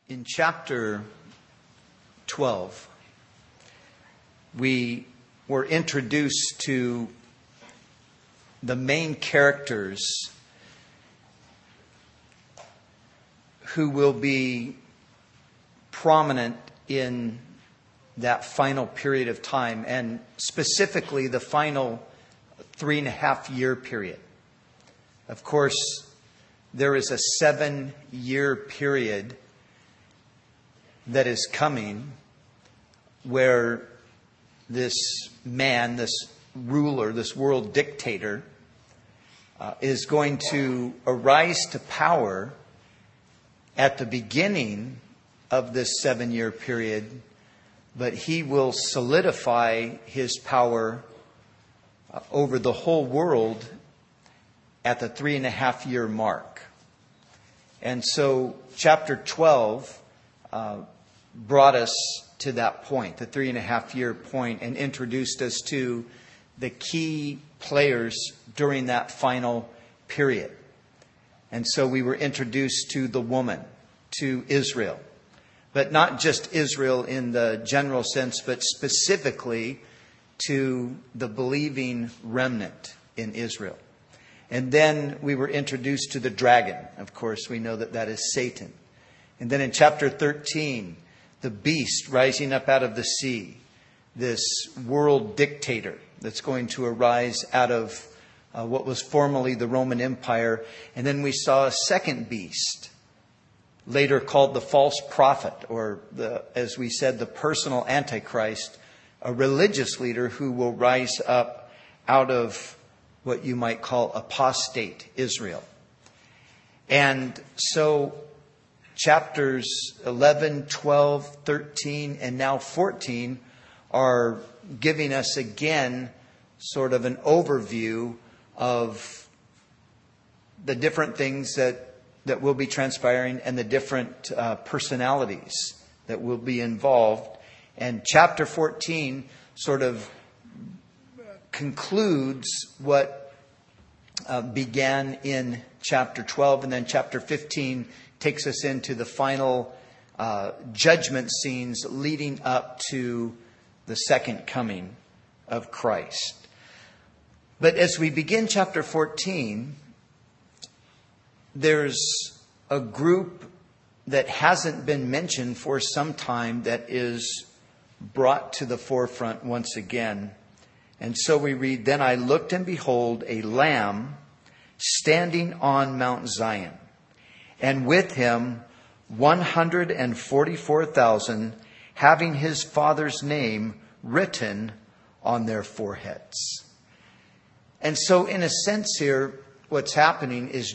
In chapter 12, we were introduced to the main characters who will be prominent in that final period of time, and specifically the final 3.5-year period. Of course, there is a 7-year period that is coming where this man, this ruler, this world dictator is going to arise to power at the beginning of this 7-year period, but he will solidify his power over the whole world at the 3.5-year mark. And so chapter 12 brought us to that point, the 3.5-year point, and introduced us to the key players during that final period. And so we were introduced to the woman, to Israel. But not just Israel in the general sense, but specifically to the believing remnant in Israel. And then we were introduced to the dragon. Of course, we know that that is Satan. And then in chapter 13, the beast rising up out of the sea, this world dictator that's going to arise out of what was formerly the Roman Empire. And then we saw a second beast, later called the false prophet, or as we said, the personal Antichrist, a religious leader who will rise up out of what you might call apostate Israel. And so chapters 11, 12, 13, and now 14 are giving us again sort of an overview of the different things that will be transpiring and the different personalities that will be involved. And chapter 14 sort of concludes what began in chapter 12. And then chapter 15 takes us into the final judgment scenes leading up to the second coming of Christ. But as we begin chapter 14, there's a group that hasn't been mentioned for some time that is brought to the forefront once again. And so we read, "Then I looked, and behold, a lamb standing on Mount Zion, and with him 144,000, having his Father's name written on their foreheads." And so in a sense here, what's happening is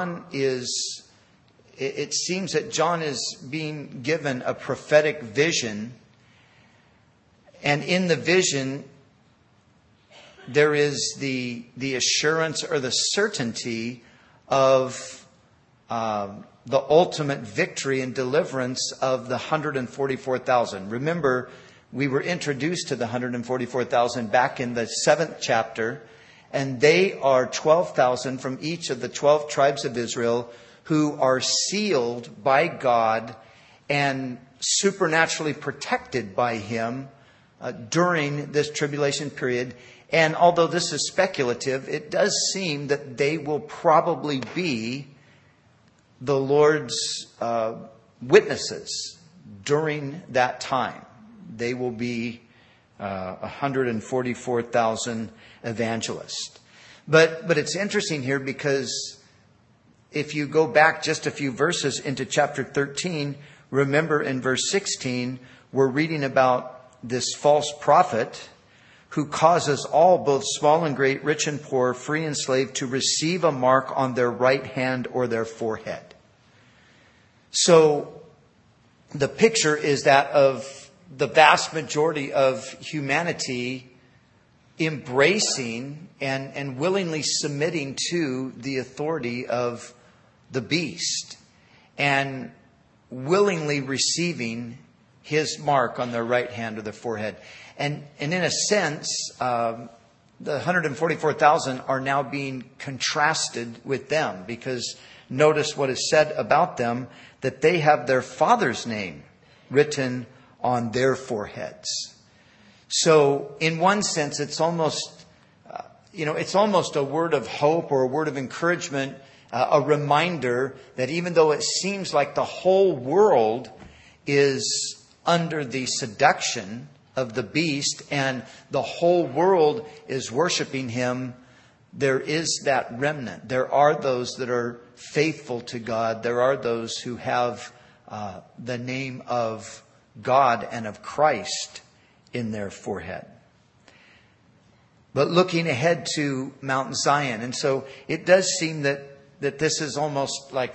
it seems that John is being given a prophetic vision. And in the vision, there is the assurance or the certainty of the ultimate victory and deliverance of the 144,000. Remember, we were introduced to the 144,000 back in the 7th chapter. And they are 12,000 from each of the 12 tribes of Israel who are sealed by God and supernaturally protected by Him during this tribulation period. And although this is speculative, it does seem that they will probably be the Lord's witnesses during that time. They will be 144,000 evangelists. But it's interesting here because if you go back just a few verses into chapter 13, remember in verse 16, we're reading about this false prophet who causes all, both small and great, rich and poor, free and slave, to receive a mark on their right hand or their forehead. So the picture is that of the vast majority of humanity embracing and willingly submitting to the authority of the beast and willingly receiving his mark on their right hand or their forehead. And in a sense, the 144,000 are now being contrasted with them because notice what is said about them, that they have their Father's name written on their foreheads. So in one sense, it's almost a word of hope or a word of encouragement, a reminder that even though it seems like the whole world is under the seduction of the beast and the whole world is worshiping him, there is that remnant. There are those that are faithful to God. There are those who have the name of God and of Christ in their forehead. But looking ahead to Mount Zion, and so it does seem that this is almost like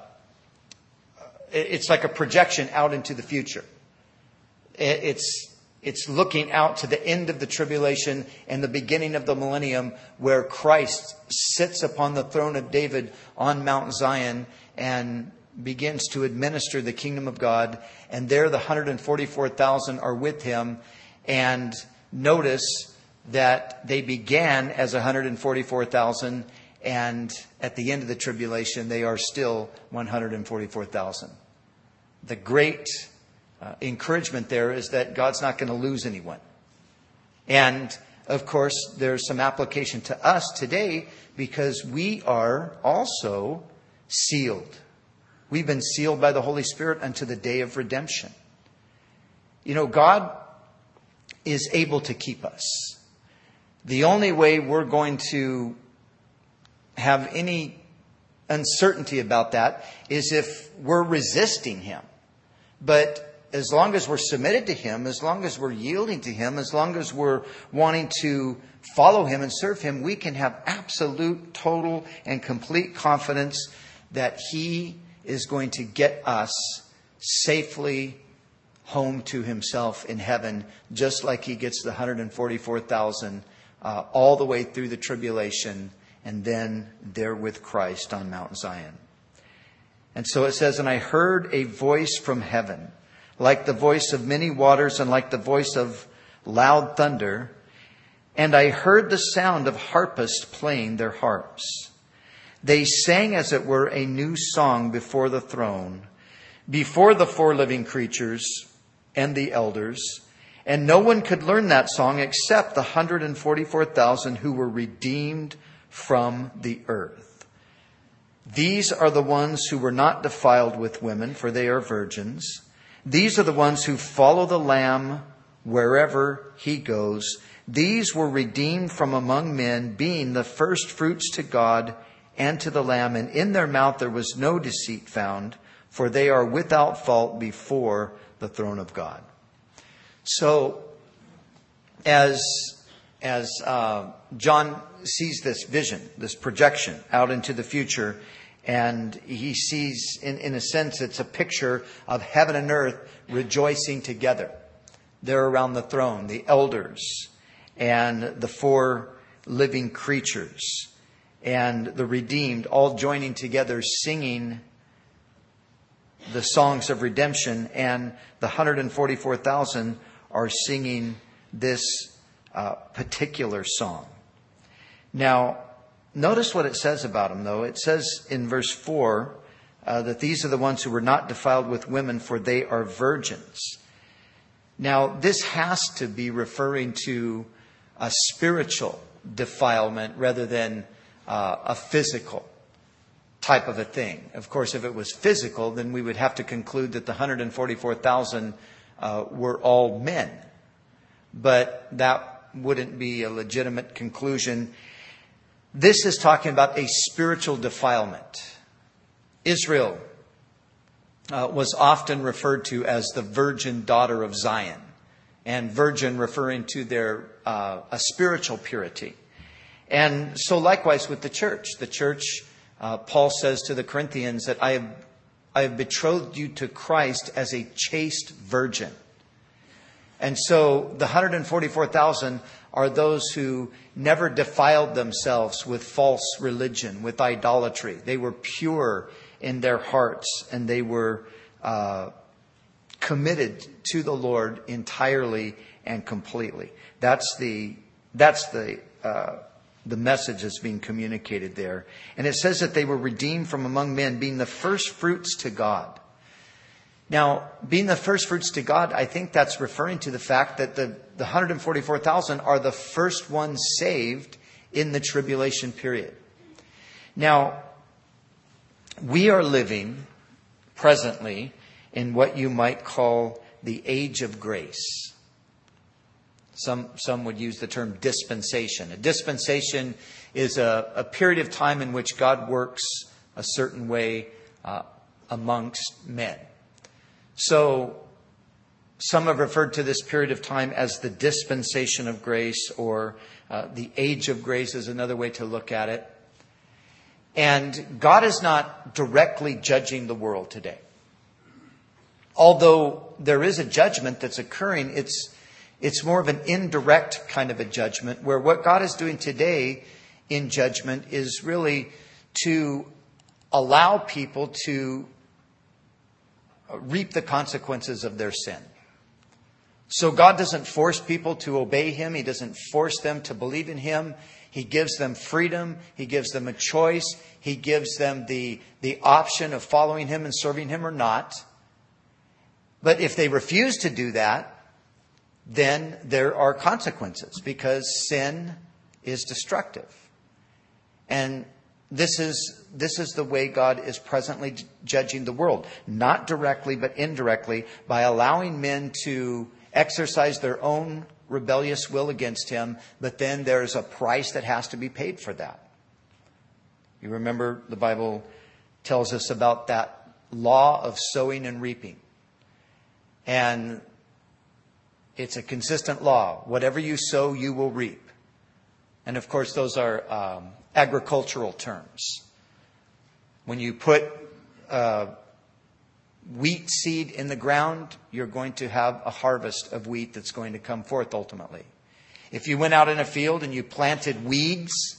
it's like a projection out into the future. It's looking out to the end of the tribulation and the beginning of the millennium, where Christ sits upon the throne of David on Mount Zion and begins to administer the kingdom of God. And there the 144,000 are with him. And notice that they began as 144,000, and at the end of the tribulation, they are still 144,000. The great encouragement there is that God's not going to lose anyone. And of course, there's some application to us today because we are also sealed. We've been sealed by the Holy Spirit unto the day of redemption. You know, God is able to keep us. The only way we're going to have any uncertainty about that is if we're resisting him. But as long as we're submitted to him, as long as we're yielding to him, as long as we're wanting to follow him and serve him, we can have absolute, total, and complete confidence that he is going to get us safely home to himself in heaven, just like he gets the 144,000 all the way through the tribulation, and then there with Christ on Mount Zion. And so it says, "And I heard a voice from heaven, like the voice of many waters and like the voice of loud thunder. And I heard the sound of harpists playing their harps. They sang, as it were, a new song before the throne, before the four living creatures and the elders. And no one could learn that song except the 144,000 who were redeemed from the earth. These are the ones who were not defiled with women, for they are virgins. These are the ones who follow the Lamb wherever he goes. These were redeemed from among men, being the first fruits to God and to the Lamb. And in their mouth there was no deceit found, for they are without fault before the throne of God." So, as John sees this vision, this projection out into the future, and he sees, in a sense, it's a picture of heaven and earth rejoicing together. They're around the throne, the elders and the four living creatures and the redeemed, all joining together, singing the songs of redemption. And the 144,000 are singing this particular song. Now, notice what it says about them, though. It says in verse 4 that these are the ones who were not defiled with women, for they are virgins. Now, this has to be referring to a spiritual defilement rather than a physical type of a thing. Of course, if it was physical, then we would have to conclude that the 144,000 were all men. But that wouldn't be a legitimate conclusion. This is talking about a spiritual defilement. Israel was often referred to as the virgin daughter of Zion, and virgin referring to their a spiritual purity. And so likewise with the church. The church, Paul says to the Corinthians that I have betrothed you to Christ as a chaste virgin. And so the 144,000 are those who never defiled themselves with false religion, with idolatry. They were pure in their hearts, and they were committed to the Lord entirely and completely. That's the the message that's being communicated there. And it says that they were redeemed from among men, being the first fruits to God. Now, being the first fruits to God, I think that's referring to the fact that the 144,000 are the first ones saved in the tribulation period. Now, we are living presently in what you might call the age of grace. Some would use the term dispensation. A dispensation is a period of time in which God works a certain way amongst men. So some have referred to this period of time as the dispensation of grace, or the age of grace is another way to look at it. And God is not directly judging the world today. Although there is a judgment that's occurring, it's more of an indirect kind of a judgment, where what God is doing today in judgment is really to allow people to reap the consequences of their sin. So God doesn't force people to obey Him. He doesn't force them to believe in Him. He gives them freedom. He gives them a choice. He gives them the option of following Him and serving Him or not. But if they refuse to do that, then there are consequences, because sin is destructive. And this is the way God is presently judging the world. Not directly, but indirectly, by allowing men to exercise their own rebellious will against Him. But then there's a price that has to be paid for that. You remember the Bible tells us about that law of sowing and reaping. And it's a consistent law. Whatever you sow, you will reap. And of course, those are agricultural terms. When you put wheat seed in the ground, you're going to have a harvest of wheat that's going to come forth ultimately. If you went out in a field and you planted weeds,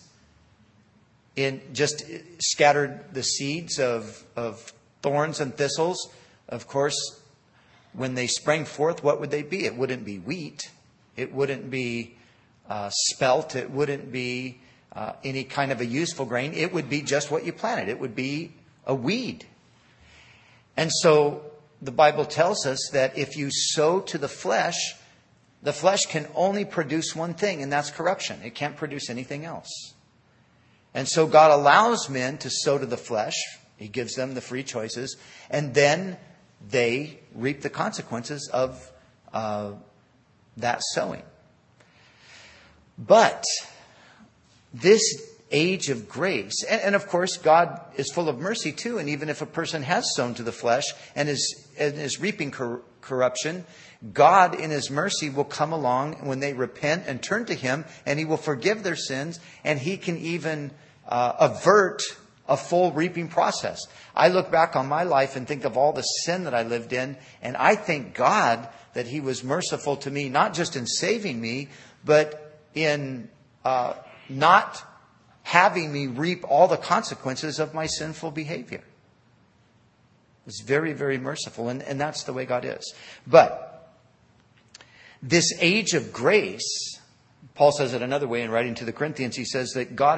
just scattered the seeds of thorns and thistles, of course, when they sprang forth, what would they be? It wouldn't be wheat. It wouldn't be spelt. It wouldn't be any kind of a useful grain. It would be just what you planted. It would be a weed. And so the Bible tells us that if you sow to the flesh can only produce one thing, and that's corruption. It can't produce anything else. And so God allows men to sow to the flesh. He gives them the free choices. And then they reap the consequences of that sowing. But this age of grace, and of course God is full of mercy too, and even if a person has sown to the flesh and is reaping corruption, God in His mercy will come along when they repent and turn to Him, and He will forgive their sins, and He can even avert a full reaping process. I look back on my life and think of all the sin that I lived in, and I thank God that He was merciful to me, not just in saving me, but in not having me reap all the consequences of my sinful behavior. It's very, very merciful, and that's the way God is. But this age of grace, Paul says it another way in writing to the Corinthians. He says that God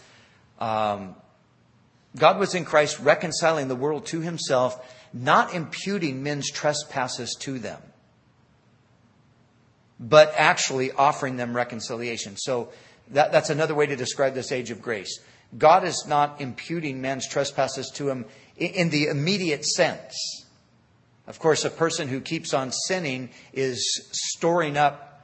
was in Christ reconciling the world to Himself, not imputing men's trespasses to them, but actually offering them reconciliation. So that's another way to describe this age of grace. God is not imputing man's trespasses to him in the immediate sense. Of course, a person who keeps on sinning is storing up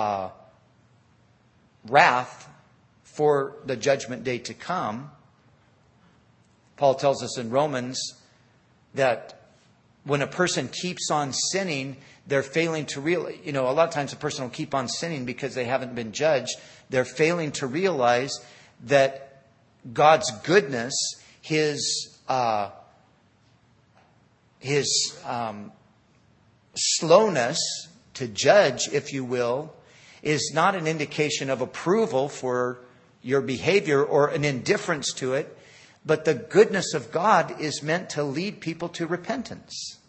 wrath for the judgment day to come. Paul tells us in Romans that when a person keeps on sinning, they're failing to realize, a lot of times a person will keep on sinning because they haven't been judged. They're failing to realize that God's goodness, His slowness to judge, if you will, is not an indication of approval for your behavior or an indifference to it. But the goodness of God is meant to lead people to repentance.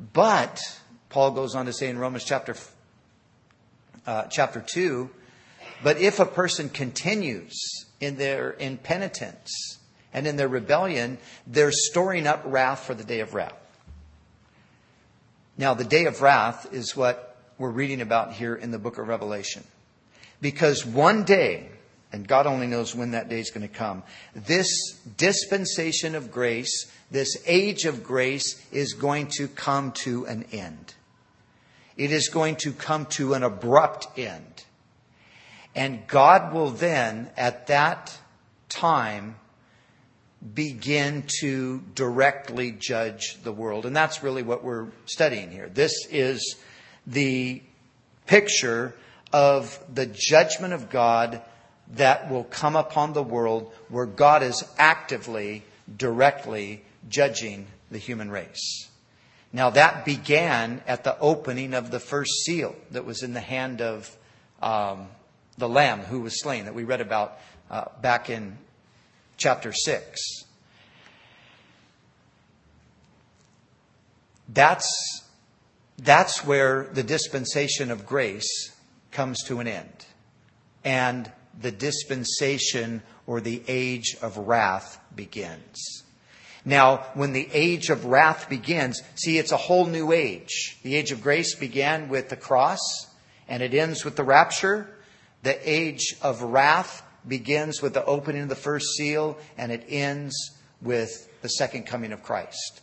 But, Paul goes on to say in Romans chapter 2, But if a person continues in their impenitence and in their rebellion, they're storing up wrath for the day of wrath. Now, the day of wrath is what we're reading about here in the book of Revelation. Because one day, and God only knows when that day is going to come, this dispensation of grace, this age of grace, is going to come to an end. It is going to come to an abrupt end. And God will then, at that time, begin to directly judge the world. And that's really what we're studying here. This is the picture of the judgment of God that will come upon the world, where God is actively, directly judging the human race. Now, that began at the opening of the first seal that was in the hand of the Lamb who was slain, that we read about back in chapter 6. That's where the dispensation of grace comes to an end. And the dispensation or the age of wrath begins. Now, when the age of wrath begins, see, it's a whole new age. The age of grace began with the cross, and it ends with the rapture. The age of wrath begins with the opening of the first seal, and it ends with the second coming of Christ.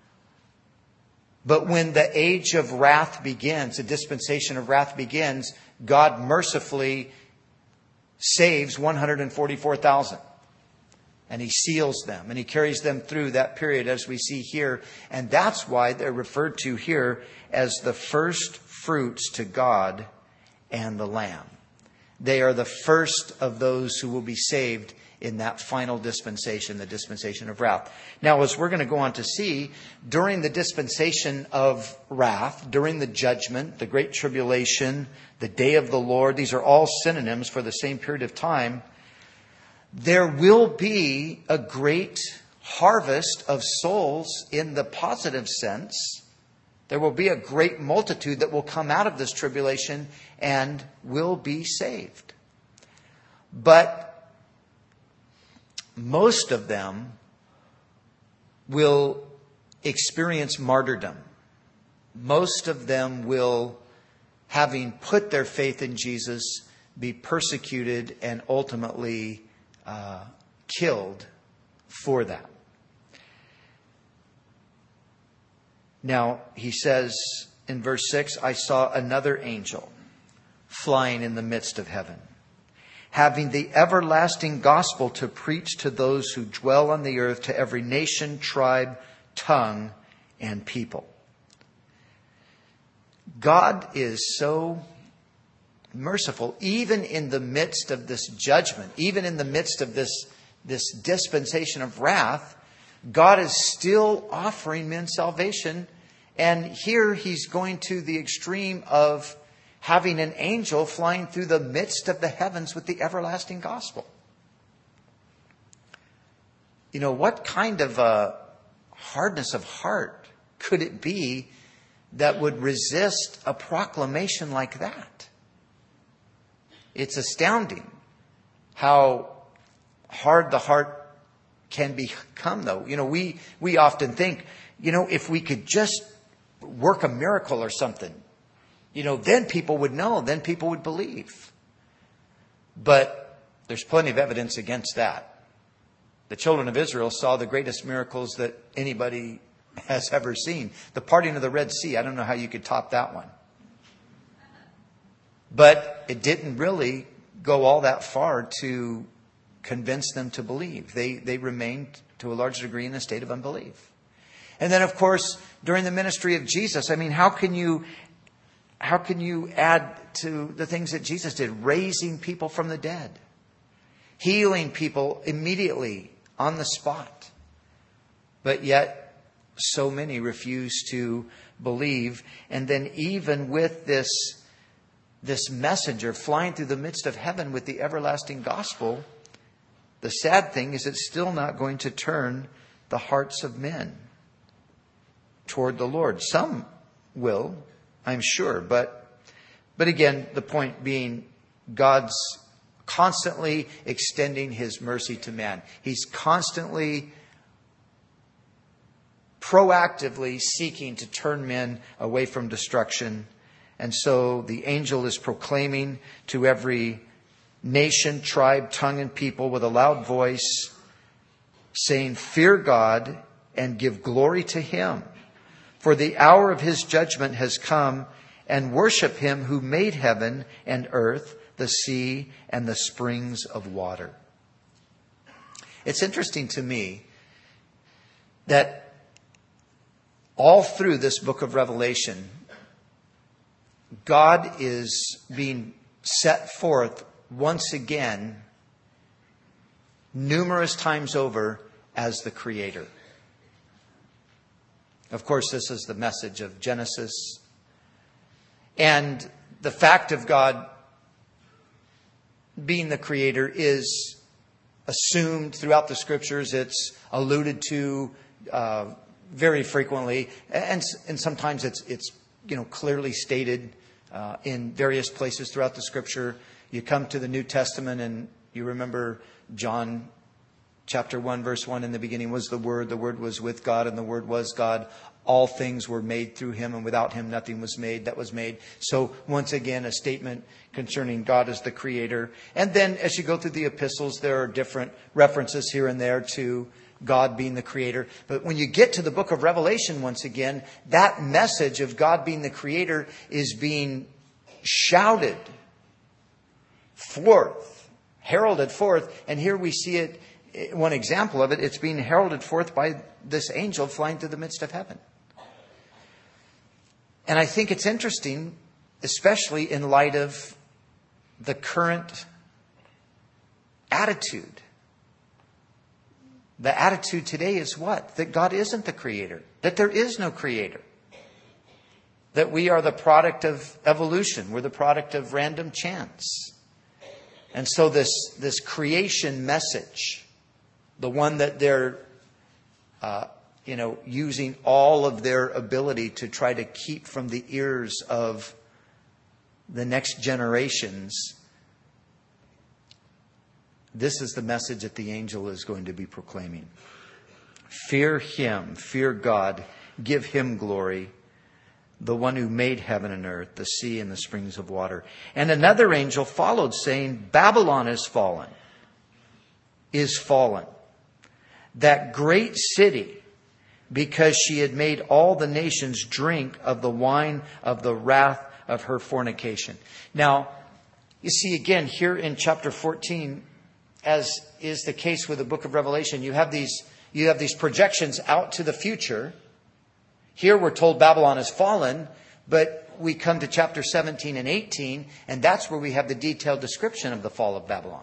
But when the age of wrath begins, the dispensation of wrath begins, God mercifully saves 144,000. And He seals them, and He carries them through that period, as we see here. And that's why they're referred to here as the first fruits to God and the Lamb. They are the first of those who will be saved in that final dispensation, the dispensation of wrath. Now, as we're going to go on to see, during the dispensation of wrath, during the judgment, the great tribulation, the day of the Lord, these are all synonyms for the same period of time, there will be a great harvest of souls in the positive sense. There will be a great multitude that will come out of this tribulation and will be saved. But most of them will experience martyrdom. Most of them will, having put their faith in Jesus, be persecuted and ultimately killed for that. Now, he says in verse 6, I saw another angel flying in the midst of heaven, having the everlasting gospel to preach to those who dwell on the earth, to every nation, tribe, tongue, and people. God is so merciful, even in the midst of this judgment, even in the midst of this dispensation of wrath. God is still offering men salvation. And here He's going to the extreme of having an angel flying through the midst of the heavens with the everlasting gospel. You know, what kind of a hardness of heart could it be that would resist a proclamation like that? It's astounding how hard the heart can become, though. You know, we often think, you know, if we could just work a miracle or something, you know, then people would know, then people would believe. But there's plenty of evidence against that. The children of Israel saw the greatest miracles that anybody has ever seen. The parting of the Red Sea, I don't know how you could top that one. But it didn't really go all that far to convince them to believe. They remained to a large degree in a state of unbelief. And then, of course, during the ministry of Jesus, I mean, how can you add to the things that Jesus did? Raising people from the dead, healing people immediately on the spot. But yet, so many refuse to believe. And then even with this messenger flying through the midst of heaven with the everlasting gospel, the sad thing is it's still not going to turn the hearts of men toward the Lord. Some will, I'm sure. But again, the point being, God's constantly extending his mercy to man. He's constantly, proactively seeking to turn men away from destruction. And so the angel is proclaiming to every nation, tribe, tongue, and people with a loud voice, saying, "Fear God and give glory to him. For the hour of his judgment has come, and worship him who made heaven and earth, the sea, and the springs of water." It's interesting to me that all through this book of Revelation, God is being set forth once again, numerous times over, as the Creator. Of course, this is the message of Genesis. And the fact of God being the Creator is assumed throughout the Scriptures. It's alluded to very frequently, and sometimes it's clearly stated in various places throughout the Scripture. You come to the New Testament and you remember John chapter 1, verse 1, "In the beginning was the Word was with God, and the Word was God. All things were made through him, and without him nothing was made that was made." So once again, a statement concerning God as the Creator. And then as you go through the epistles, there are different references here and there to God being the Creator. But when you get to the book of Revelation, once again, that message of God being the Creator is being shouted forth, heralded forth. And here we see it, one example of it, it's being heralded forth by this angel flying through the midst of heaven. And I think it's interesting, especially in light of the current attitude. The attitude today is what? That God isn't the Creator. That there is no Creator. That we are the product of evolution. We're the product of random chance. And so this creation message, the one that they're using all of their ability to try to keep from the ears of the next generations, this is the message that the angel is going to be proclaiming. Fear him, fear God, give him glory, the one who made heaven and earth, the sea and the springs of water. And another angel followed, saying, "Babylon is fallen, that great city, because she had made all the nations drink of the wine of the wrath of her fornication." Now, you see again here in chapter 14, as is the case with the book of Revelation, you have these projections out to the future. Here we're told Babylon is fallen, but we come to chapter 17 and 18, and that's where we have the detailed description of the fall of Babylon.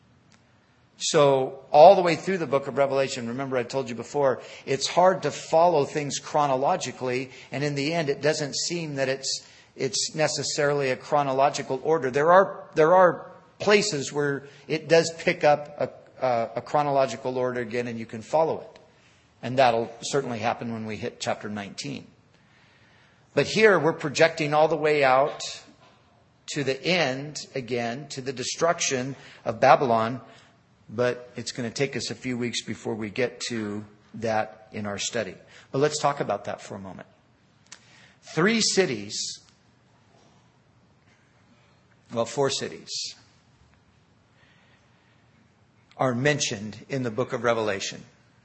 So all the way through the book of Revelation, remember I told you before, it's hard to follow things chronologically, and in the end it doesn't seem that it's necessarily a chronological order. There are places where it does pick up a chronological order again, and you can follow it. And that'll certainly happen when we hit chapter 19. But here we're projecting all the way out to the end again, to the destruction of Babylon. But it's going to take us a few weeks before we get to that in our study. But let's talk about that for a moment. 4 cities are mentioned in the book of Revelation.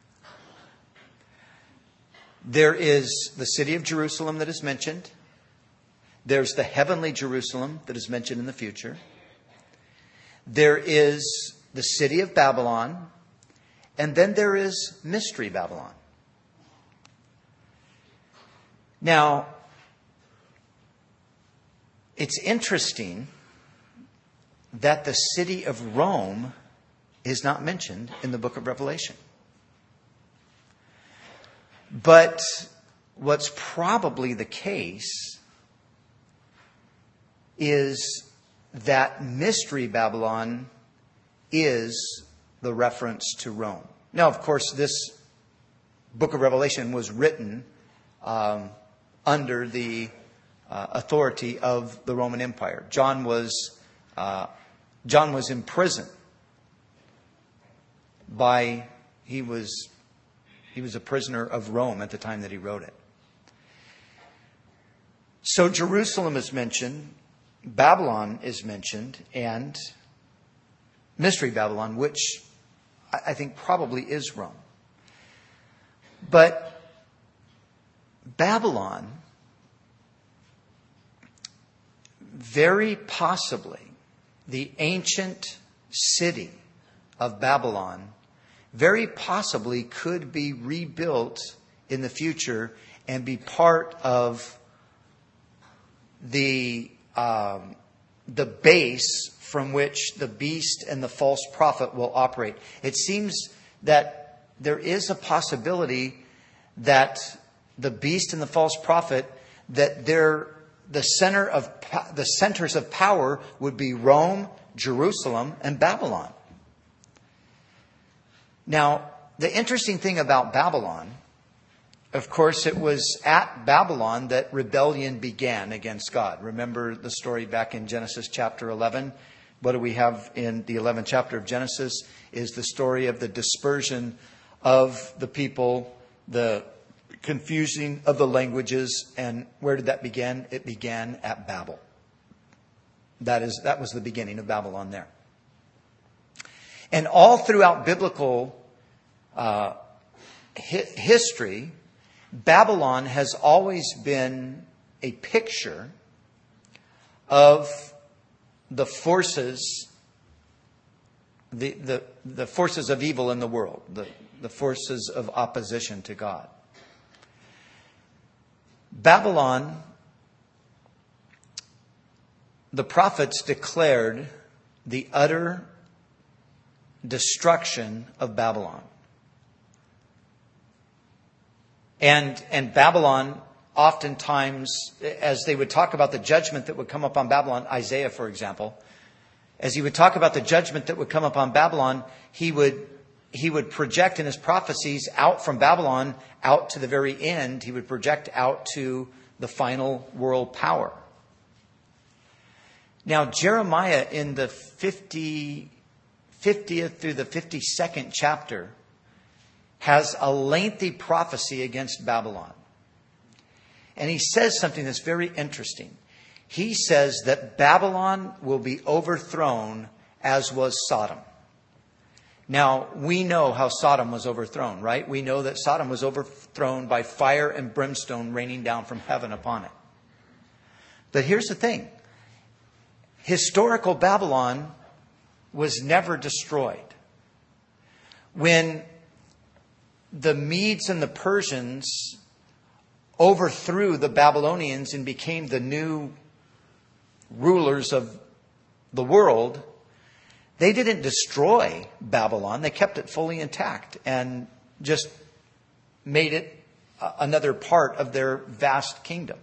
There is the city of Jerusalem that is mentioned. There's the heavenly Jerusalem that is mentioned in the future. There is the city of Babylon. And then there is Mystery Babylon. Now, it's interesting that the city of Rome is not mentioned in the book of Revelation. But what's probably the case is that Mystery Babylon is the reference to Rome. Now, of course, this book of Revelation was written under the authority of the Roman Empire. John was John was in prison he was a prisoner of Rome at the time that he wrote it. So Jerusalem is mentioned, Babylon is mentioned, and Mystery Babylon, which I think probably is Rome. But Babylon, very possibly, the ancient city of Babylon, very possibly could be rebuilt in the future and be part of the base from which the beast and the false prophet will operate. It seems that there is a possibility that the beast and the false prophet, that the centers of power would be Rome, Jerusalem, and Babylon. Now, the interesting thing about Babylon, of course, it was at Babylon that rebellion began against God. Remember the story back in Genesis chapter 11? What do we have in the 11th chapter of Genesis is the story of the dispersion of the people, the confusing of the languages. And where did that begin? It began at Babel. That was the beginning of Babylon there. And all throughout biblical history, Babylon has always been a picture of the forces, the forces of evil in the world, the forces of opposition to God. Babylon, the prophets declared the utter destruction of Babylon. And Babylon, oftentimes, as they would talk about the judgment that would come upon Babylon, Isaiah, for example, as he would talk about the judgment that would come upon Babylon, he would project in his prophecies out from Babylon, out to the very end. He would project out to the final world power. Now, Jeremiah in the 50th through the 52nd chapter has a lengthy prophecy against Babylon. And he says something that's very interesting. He says that Babylon will be overthrown as was Sodom. Now, we know how Sodom was overthrown, right? We know that Sodom was overthrown by fire and brimstone raining down from heaven upon it. But here's the thing. Historical Babylon was never destroyed. When the Medes and the Persians overthrew the Babylonians and became the new rulers of the world, they didn't destroy Babylon. They kept it fully intact and just made it another part of their vast kingdom.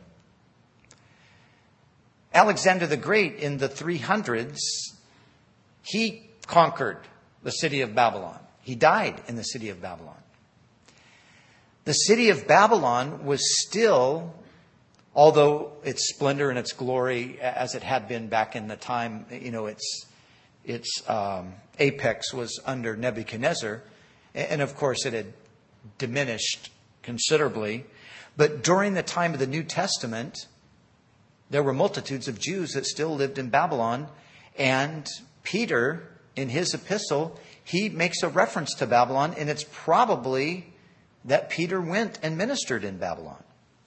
Alexander the Great in the 300s, he conquered the city of Babylon. He died in the city of Babylon. The city of Babylon was still, although its splendor and its glory, as it had been back in the time, its apex was under Nebuchadnezzar. And of course it had diminished considerably. But during the time of the New Testament, there were multitudes of Jews that still lived in Babylon. And Peter, in his epistle, he makes a reference to Babylon, and it's probably that Peter went and ministered in Babylon.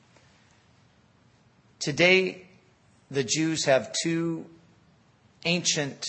Today, the Jews have two ancient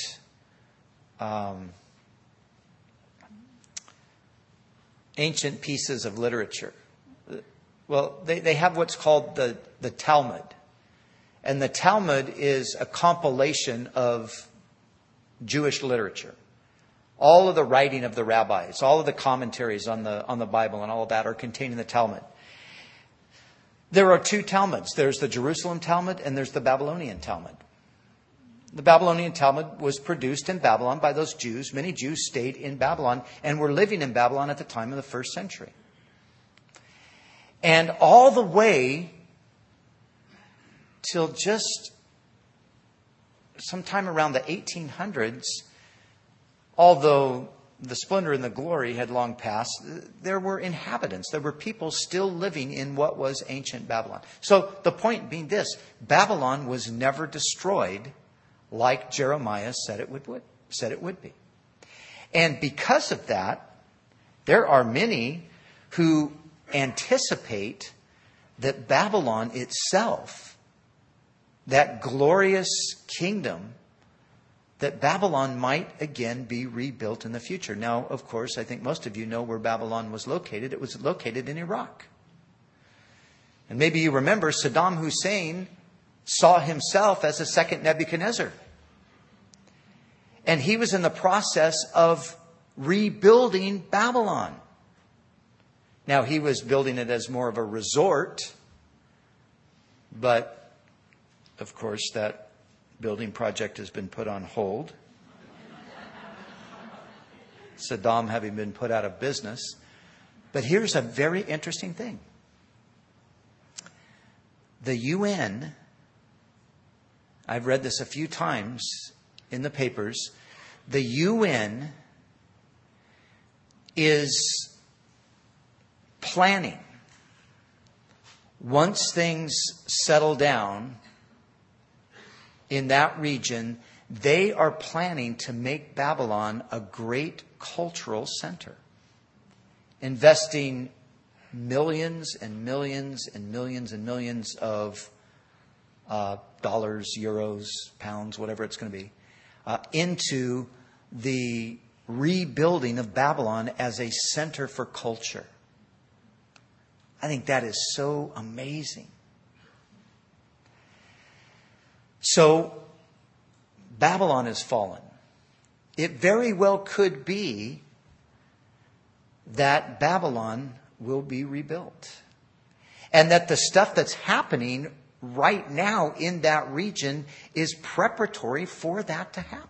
pieces of literature. Well, they have what's called the Talmud. And the Talmud is a compilation of Jewish literature. All of the writing of the rabbis, all of the commentaries on the Bible and all of that are contained in the Talmud. There are two Talmuds. There's the Jerusalem Talmud and there's the Babylonian Talmud. The Babylonian Talmud was produced in Babylon by those Jews. Many Jews stayed in Babylon and were living in Babylon at the time of the first century. And all the way till just sometime around the 1800s, although the splendor and the glory had long passed, there were inhabitants. There were people still living in what was ancient Babylon. So the point being this: Babylon was never destroyed like Jeremiah said it would be. And because of that, there are many who anticipate that Babylon itself, that glorious kingdom, that Babylon might again be rebuilt in the future. Now, of course, I think most of you know where Babylon was located. It was located in Iraq. And maybe you remember Saddam Hussein saw himself as a second Nebuchadnezzar. And he was in the process of rebuilding Babylon. Now, he was building it as more of a resort, but of course that building project has been put on hold. Saddam having been put out of business. But here's a very interesting thing. The UN, I've read this a few times in the papers, the UN is planning, once things settle down in that region, they are planning to make Babylon a great cultural center, investing millions and millions and millions and millions of dollars, euros, pounds, whatever it's going to be, into the rebuilding of Babylon as a center for culture. I think that is so amazing. So, Babylon has fallen. It very well could be that Babylon will be rebuilt. And that the stuff that's happening right now in that region is preparatory for that to happen.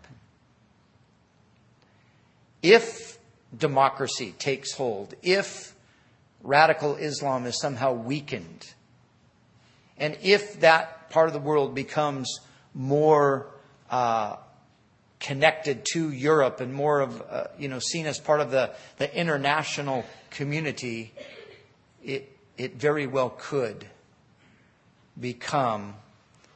If democracy takes hold, if radical Islam is somehow weakened, and if that part of the world becomes more connected to Europe and more of seen as part of the international community, it very well could become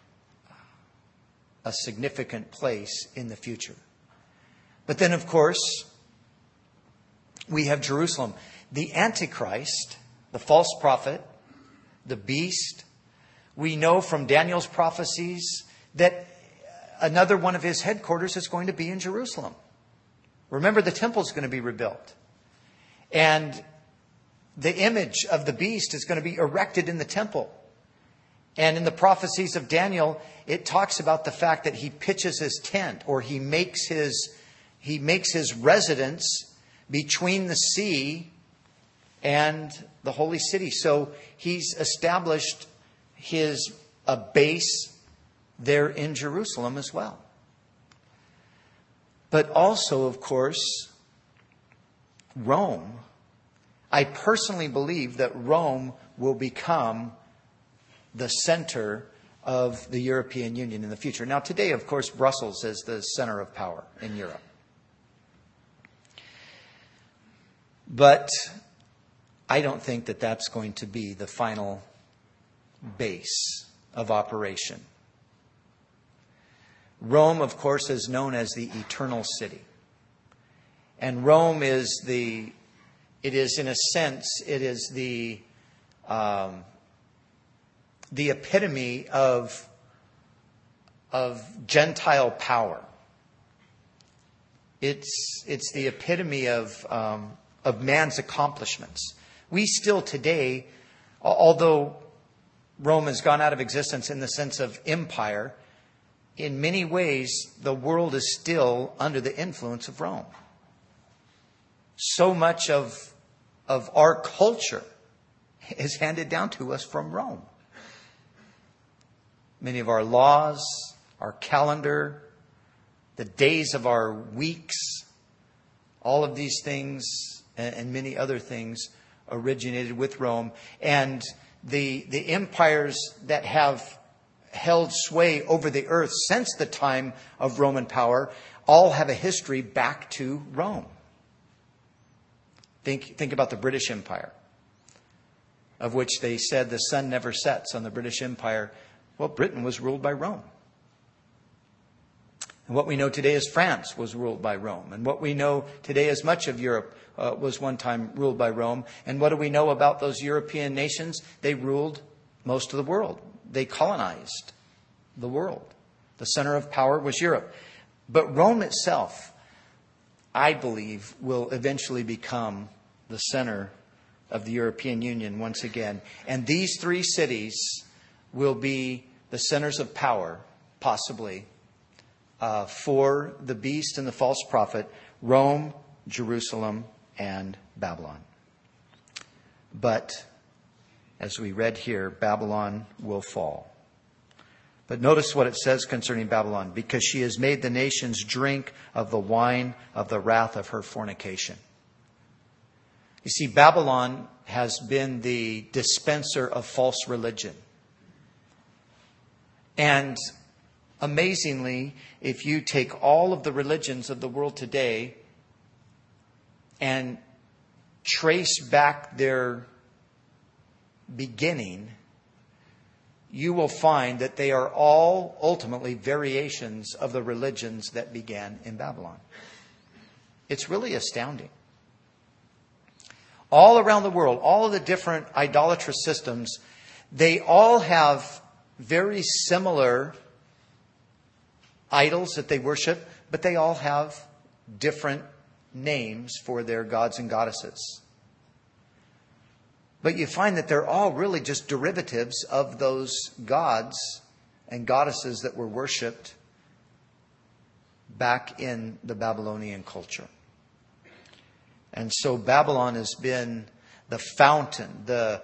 a significant place in the future. But then, of course, we have Jerusalem. The Antichrist, the false prophet, the beast. We know from Daniel's prophecies that another one of his headquarters is going to be in Jerusalem. Remember, the temple is going to be rebuilt. And the image of the beast is going to be erected in the temple. And in the prophecies of Daniel, it talks about the fact that he pitches his tent, or he makes his residence between the sea and the holy city. So he's established a base there in Jerusalem as well. But also, of course, Rome. I personally believe that Rome will become the center of the European Union in the future. Now, today, of course, Brussels is the center of power in Europe. But I don't think that that's going to be the final base of operation. Rome, of course, is known as the eternal city. And Rome is the epitome of Gentile power. It's the epitome of man's accomplishments. We still today, although Rome has gone out of existence in the sense of empire, in many ways the world is still under the influence of Rome. So much of our culture is handed down to us from Rome. Many of our laws, our calendar, the days of our weeks, all of these things and many other things originated with Rome. And the empires that have held sway over the earth since the time of Roman power all have a history back to Rome. Think about the British Empire, of which they said the sun never sets on the British Empire. Well, Britain was ruled by Rome. And what we know today as France was ruled by Rome. And what we know today as much of Europe was one time ruled by Rome. And what do we know about those European nations? They ruled most of the world. They colonized the world. The center of power was Europe. But Rome itself, I believe, will eventually become the center of the European Union once again. And these three cities will be the centers of power, possibly, for the beast and the false prophet, Rome, Jerusalem, and Babylon. But, as we read here, Babylon will fall. But notice what it says concerning Babylon. Because she has made the nations drink of the wine of the wrath of her fornication. You see, Babylon has been the dispenser of false religion. And amazingly, if you take all of the religions of the world today and trace back their beginning, you will find that they are all ultimately variations of the religions that began in Babylon. It's really astounding. All around the world, all of the different idolatrous systems, they all have very similar idols that they worship, but they all have different names for their gods and goddesses. But you find that they're all really just derivatives of those gods and goddesses that were worshipped back in the Babylonian culture. And so Babylon has been the fountain, the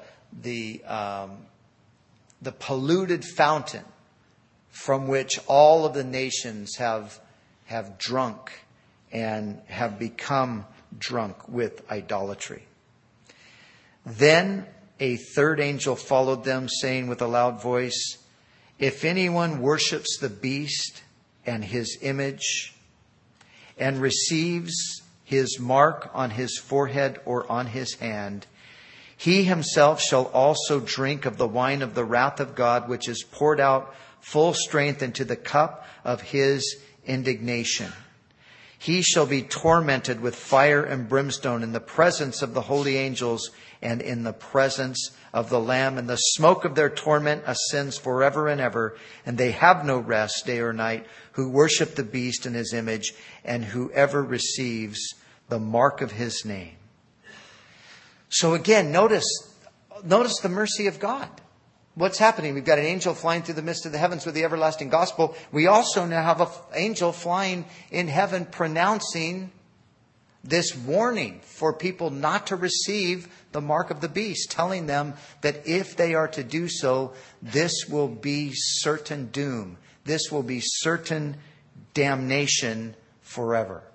polluted fountain from which all of the nations have drunk and have become drunk with idolatry. Then a third angel followed them, saying with a loud voice, "If anyone worships the beast and his image and receives his mark on his forehead or on his hand, he himself shall also drink of the wine of the wrath of God, which is poured out full strength into the cup of his indignation. He shall be tormented with fire and brimstone in the presence of the holy angels and in the presence of the Lamb. And the smoke of their torment ascends forever and ever. And they have no rest day or night who worship the beast and his image, and whoever receives the mark of his name." So again, notice the mercy of God. What's happening? We've got an angel flying through the midst of the heavens with the everlasting gospel. We also now have an angel flying in heaven pronouncing this warning for people not to receive the mark of the beast, telling them that if they are to do so, this will be certain doom. This will be certain damnation forever.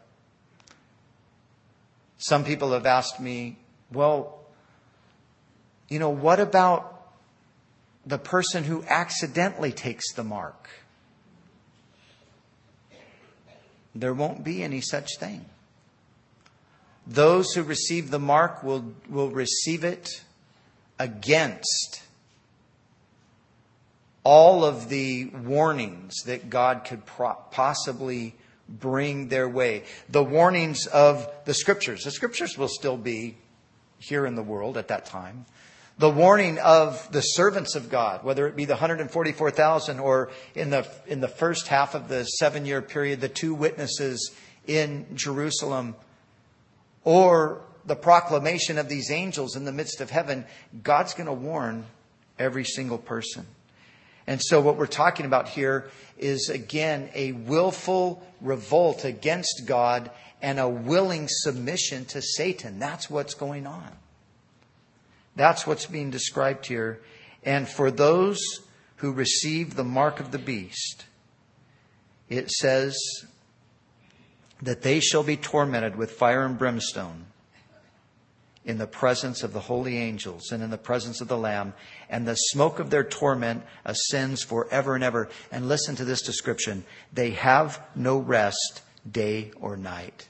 Some people have asked me, well, what about the person who accidentally takes the mark? There won't be any such thing. Those who receive the mark will receive it against all of the warnings that God could possibly bring their way. The warnings of the Scriptures. The Scriptures will still be here in the world at that time. The warning of the servants of God, whether it be the 144,000 or in the first half of the 7-year period, the 2 witnesses in Jerusalem, or the proclamation of these angels in the midst of heaven, God's going to warn every single person. And so what we're talking about here is, again, a willful revolt against God and a willing submission to Satan. That's what's going on. That's what's being described here. And for those who receive the mark of the beast, it says that they shall be tormented with fire and brimstone in the presence of the holy angels and in the presence of the Lamb, and the smoke of their torment ascends forever and ever. And listen to this description. They have no rest day or night.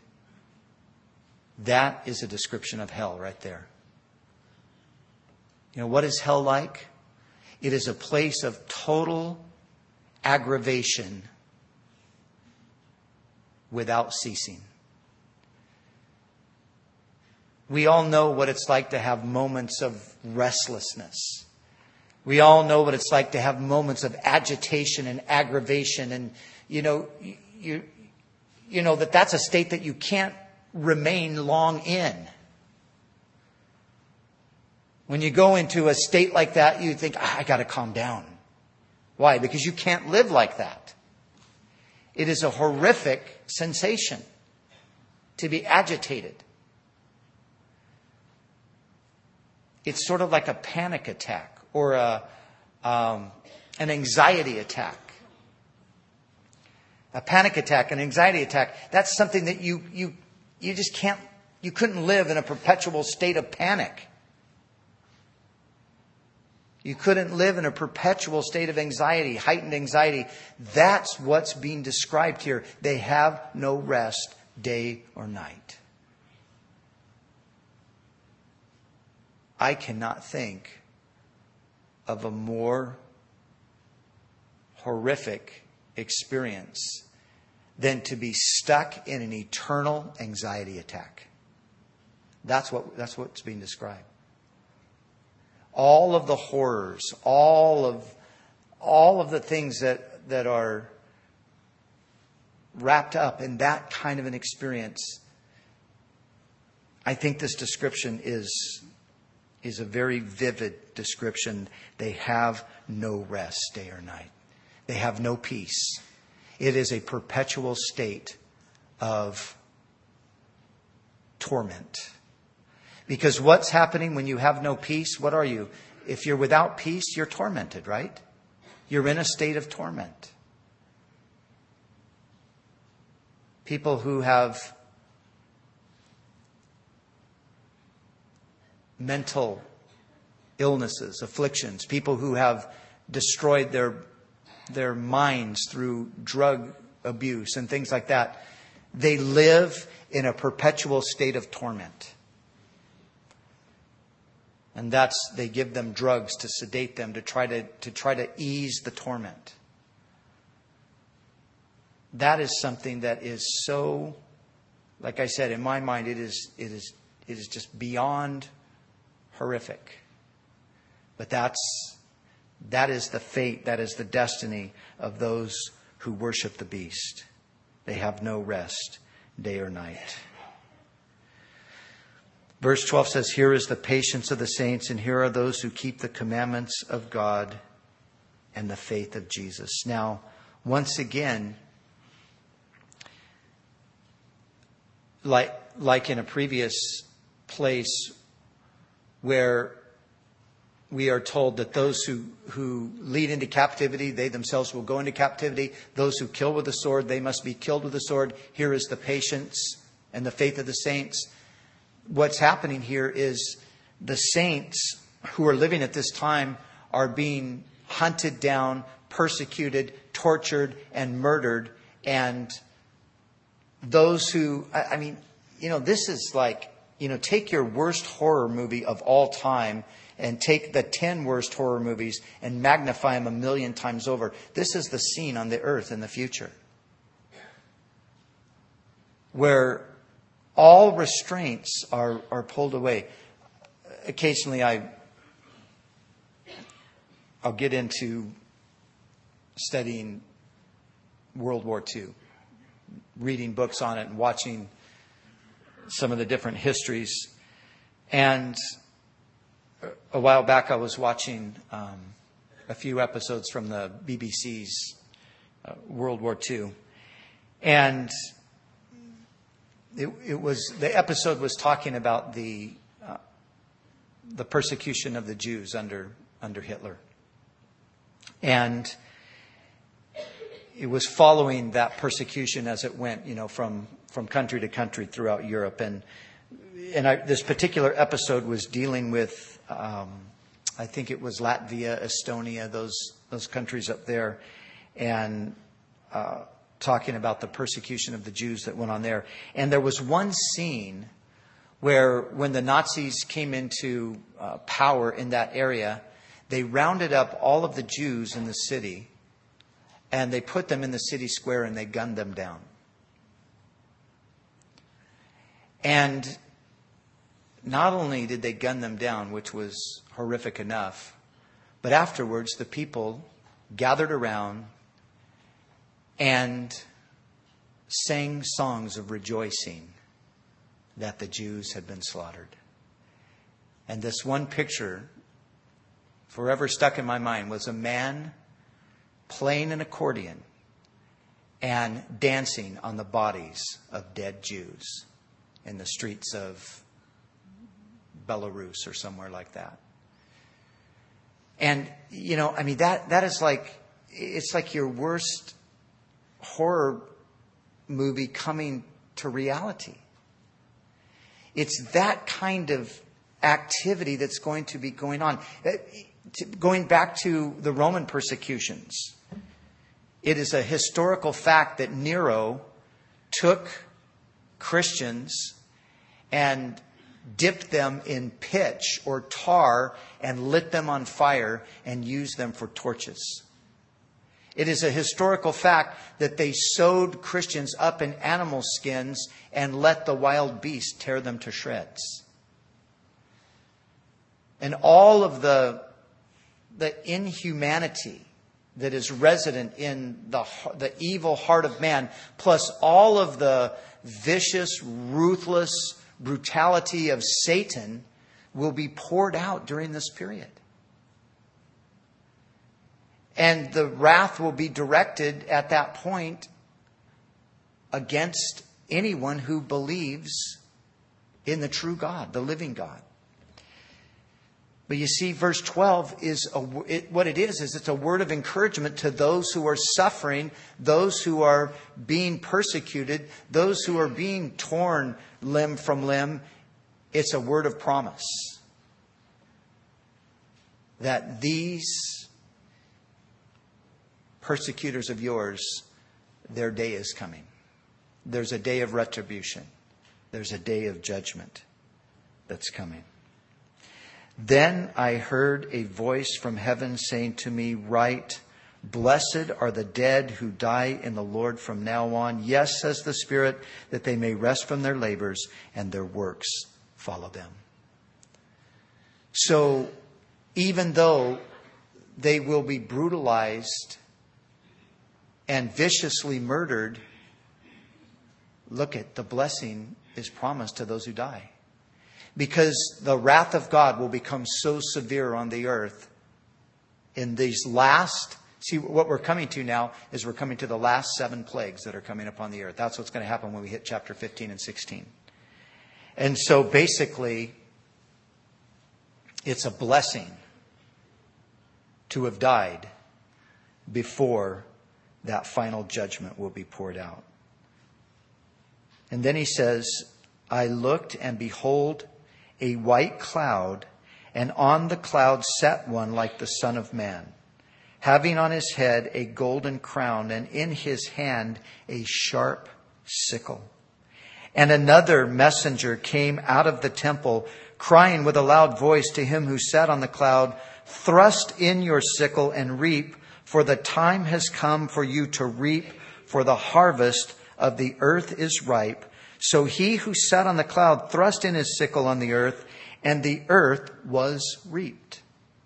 That is a description of hell right there. You know, what is hell like? It is a place of total aggravation without ceasing. We all know what it's like to have moments of restlessness. We all know what it's like to have moments of agitation and aggravation. And, you know that's a state that you can't remain long in. When you go into a state like that, you think, I got to calm down. Why? Because you can't live like that. It is a horrific sensation to be agitated. It's sort of like a panic attack or an anxiety attack. A panic attack, an anxiety attack, that's something that you just can't, you couldn't live in a perpetual state of panic. You couldn't live in a perpetual state of anxiety, heightened anxiety. That's what's being described here. They have no rest day or night. I cannot think of a more horrific experience than to be stuck in an eternal anxiety attack. That's what's being described. All of the horrors, all of the things that are wrapped up in that kind of an experience. I think this description is a very vivid description. They have no rest day or night. They have no peace. It is a perpetual state of torment. Because what's happening when you have no peace? What are you? If you're without peace, you're tormented, right? You're in a state of torment. People who have mental illnesses, afflictions, people who have destroyed their minds through drug abuse and things like that, they live in a perpetual state of torment. And they give them drugs to sedate them, to try to ease the torment. That is something that is so, like I said, in my mind, it is just beyond horrific. But that is the fate, that is the destiny of those who worship the beast. They have no rest day or night. Verse 12 says, here is the patience of the saints, and here are those who keep the commandments of God and the faith of Jesus. Now, once again, like in a previous place where we are told that those who lead into captivity, they themselves will go into captivity. Those who kill with the sword, they must be killed with the sword. Here is the patience and the faith of the saints. What's happening here is the saints who are living at this time are being hunted down, persecuted, tortured, and murdered. And those who, this is like, take your worst horror movie of all time and take the 10 worst horror movies and magnify them 1,000,000 times over. This is the scene on the earth in the future, where all restraints are pulled away. Occasionally I'll get into studying World War II, reading books on it and watching some of the different histories. And a while back I was watching a few episodes from the BBC's World War II. And the episode was talking about the persecution of the Jews under Hitler. And it was following that persecution as it went, from country to country throughout Europe. And this particular episode was dealing with, I think it was Latvia, Estonia, those countries up there, and talking about the persecution of the Jews that went on there. And there was one scene where when the Nazis came into power in that area, they rounded up all of the Jews in the city and they put them in the city square and they gunned them down. And not only did they gun them down, which was horrific enough, but afterwards the people gathered around and sang songs of rejoicing that the Jews had been slaughtered. And this one picture, forever stuck in my mind, was a man playing an accordion and dancing on the bodies of dead Jews in the streets of Belarus or somewhere like that. And, that is like, it's like your worst horror movie coming to reality. It's that kind of activity that's going to be going on. Going back to the Roman persecutions, it is a historical fact that Nero took Christians and dipped them in pitch or tar and lit them on fire and used them for torches. It is a historical fact that they sewed Christians up in animal skins and let the wild beasts tear them to shreds. And all of the inhumanity that is resident in the evil heart of man, plus all of the vicious, ruthless brutality of Satan, will be poured out during this period. And the wrath will be directed at that point against anyone who believes in the true God, the living God. But you see, verse 12 is what it is it's a word of encouragement to those who are suffering, those who are being persecuted, those who are being torn limb from limb. It's a word of promise that these persecutors of yours, their day is coming. There's a day of retribution. There's a day of judgment that's coming. Then I heard a voice from heaven saying to me, "Write, blessed are the dead who die in the Lord from now on. Yes, says the Spirit, that they may rest from their labors and their works follow them." So even though they will be brutalized and viciously murdered, look at the blessing is promised to those who die. Because the wrath of God will become so severe on the earth in these last... See, what we're coming to now is we're coming to the last 7 plagues that are coming upon the earth. That's what's going to happen when we hit chapter 15 and 16. And so basically, it's a blessing to have died before that final judgment will be poured out. And then he says, I looked, and behold, a white cloud, and on the cloud sat one like the Son of Man, having on his head a golden crown, and in his hand a sharp sickle. And another messenger came out of the temple, crying with a loud voice to him who sat on the cloud, "Thrust in your sickle and reap, for the time has come for you to reap, for the harvest of the earth is ripe." So he who sat on the cloud thrust in his sickle on the earth, and the earth was reaped.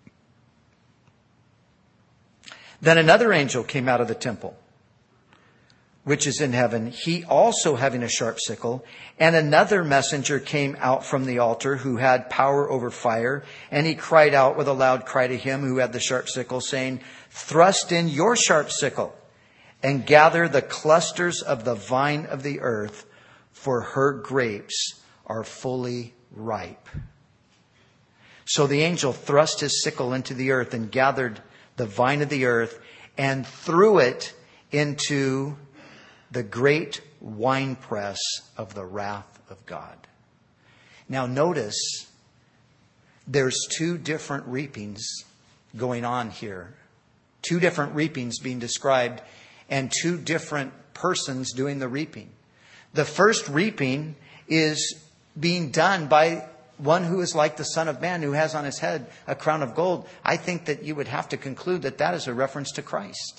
Then another angel came out of the temple, which is in heaven, he also having a sharp sickle. And another messenger came out from the altar, who had power over fire. And he cried out with a loud cry to him who had the sharp sickle, saying, "Thrust in your sharp sickle, and gather the clusters of the vine of the earth, for her grapes are fully ripe." So the angel thrust his sickle into the earth and gathered the vine of the earth and threw it into the great winepress of the wrath of God. Now notice there's two different reapings going on here. Two different reapings being described and two different persons doing the reaping. The first reaping is being done by one who is like the Son of Man, who has on his head a crown of gold. I think that you would have to conclude that that is a reference to Christ.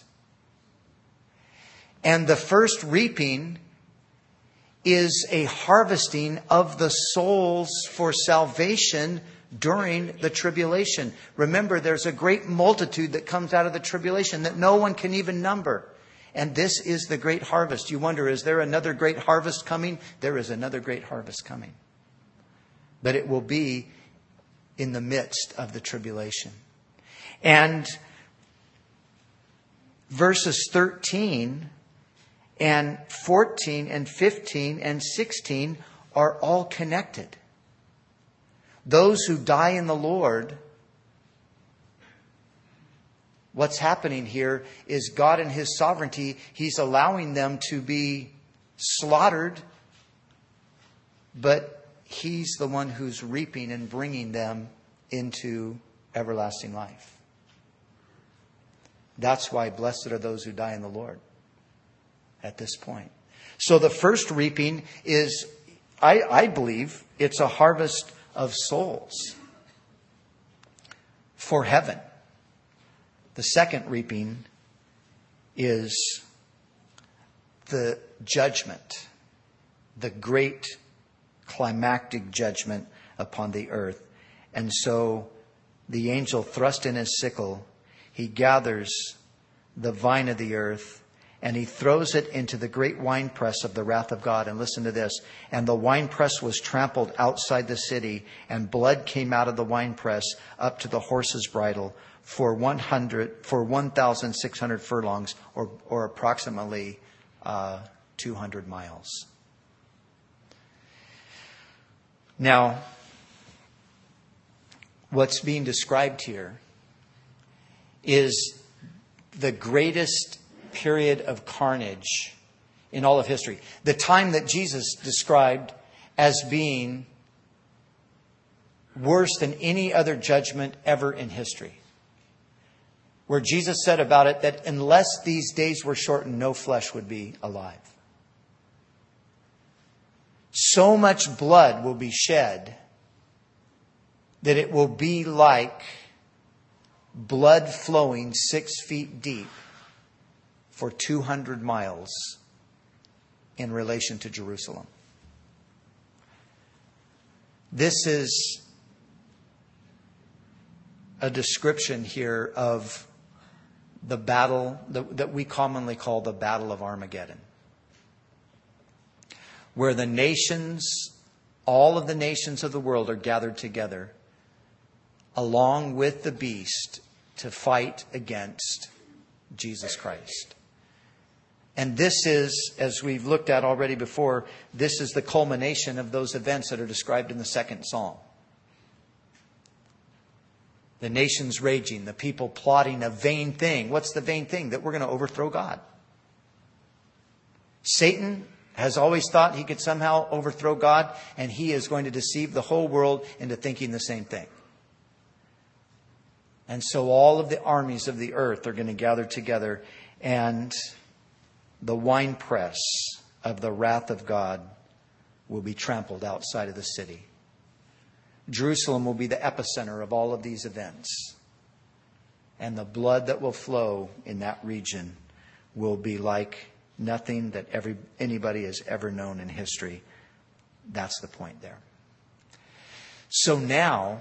And the first reaping is a harvesting of the souls for salvation during the tribulation. Remember, there's a great multitude that comes out of the tribulation that no one can even number. And this is the great harvest. You wonder, is there another great harvest coming? There is another great harvest coming. But it will be in the midst of the tribulation. And verses 13 and 14 and 15 and 16 are all connected. Those who die in the Lord, what's happening here is God in His sovereignty, He's allowing them to be slaughtered, but He's the one who's reaping and bringing them into everlasting life. That's why blessed are those who die in the Lord at this point. So the first reaping is, I believe, it's a harvest of souls for heaven. The second reaping is the judgment, the great climactic judgment upon the earth. And so the angel thrust in his sickle, he gathers the vine of the earth, and he throws it into the great winepress of the wrath of God. And listen to this. And the winepress was trampled outside the city, and blood came out of the winepress up to the horse's bridle for 1,600 furlongs, or approximately 200 miles. Now, what's being described here is the greatest period of carnage in all of history. The time that Jesus described as being worse than any other judgment ever in history. Where Jesus said about it that unless these days were shortened, no flesh would be alive. So much blood will be shed that it will be like blood flowing 6 feet deep for 200 miles in relation to Jerusalem. This is a description here of the battle that we commonly call the Battle of Armageddon, where the nations, all of the nations of the world are gathered together along with the beast to fight against Jesus Christ. And this is, as we've looked at already before, this is the culmination of those events that are described in the second psalm. The nations raging, the people plotting a vain thing. What's the vain thing? That we're going to overthrow God. Satan has always thought he could somehow overthrow God, and he is going to deceive the whole world into thinking the same thing. And so all of the armies of the earth are going to gather together, and the winepress of the wrath of God will be trampled outside of the city. Jerusalem will be the epicenter of all of these events. And the blood that will flow in that region will be like nothing that anybody has ever known in history. That's the point there. So now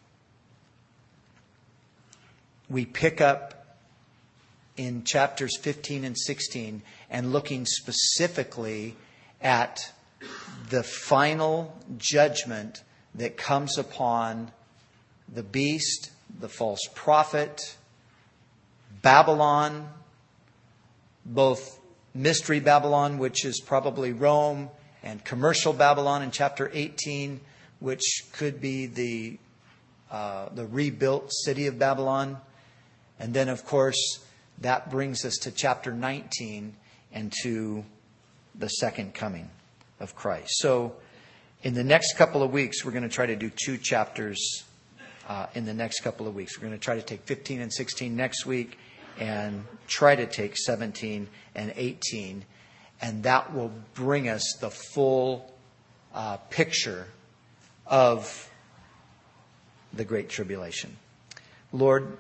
we pick up in chapters 15 and 16 and looking specifically at the final judgment that comes upon the beast, the false prophet, Babylon, both Mystery Babylon, which is probably Rome, and commercial Babylon in chapter 18, which could be the rebuilt city of Babylon. And then, of course, that brings us to chapter 19 and to the second coming of Christ. So In the next couple of weeks, we're going to try to do 2 chapters in the next couple of weeks. We're going to try to take 15 and 16 next week and try to take 17 and 18. And that will bring us the full picture of the Great Tribulation. Lord,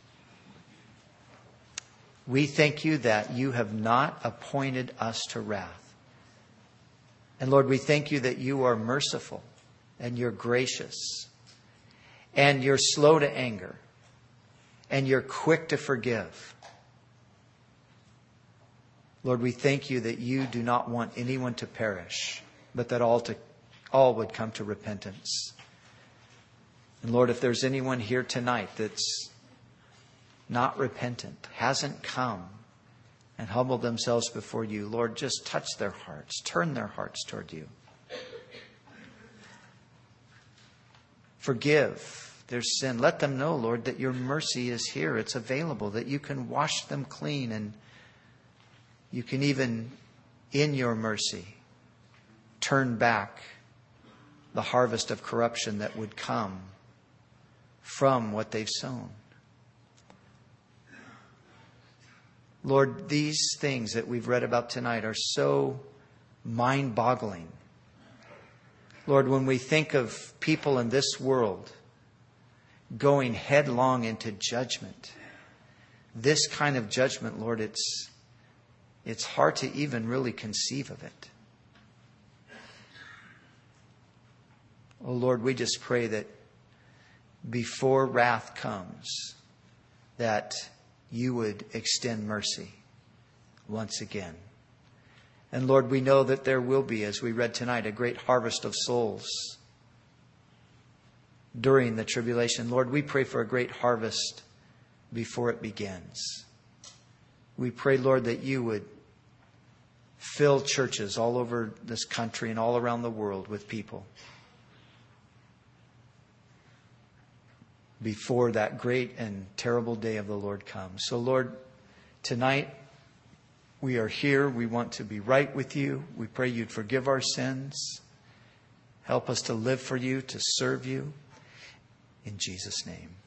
we thank you that you have not appointed us to wrath. And Lord, we thank you that you are merciful and you're gracious and you're slow to anger and you're quick to forgive. Lord, we thank you that you do not want anyone to perish, but that all would come to repentance. And Lord, if there's anyone here tonight that's not repentant, hasn't come and humbled themselves before you, Lord, just touch their hearts, turn their hearts toward you. Forgive their sin. Let them know, Lord, that your mercy is here. It's available, that you can wash them clean, and you can even, in your mercy, turn back the harvest of corruption that would come from what they've sown. Lord, these things that we've read about tonight are so mind-boggling. Lord, when we think of people in this world going headlong into judgment, this kind of judgment, Lord, it's hard to even really conceive of it. Oh, Lord, we just pray that before wrath comes, that you would extend mercy once again. And Lord, we know that there will be, as we read tonight, a great harvest of souls during the tribulation. Lord, we pray for a great harvest before it begins. We pray, Lord, that you would fill churches all over this country and all around the world with people before that great and terrible day of the Lord comes. So, Lord, tonight we are here. We want to be right with you. We pray you'd forgive our sins. Help us to live for you, to serve you. In Jesus' name.